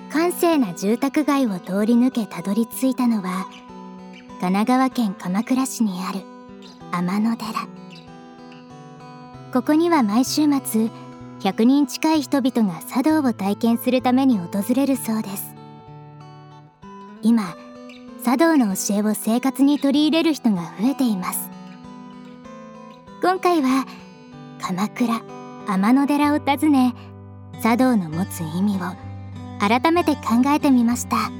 閑静な住宅街を通り抜けたどり着いたのは、神奈川県鎌倉市にある天野寺。ここには毎週末100人近い人々が茶道を体験するために訪れるそうです。今、茶道の教えを生活に取り入れる人が増えています。今回は鎌倉天野寺を訪ね、茶道の持つ意味を改めて考えてみました。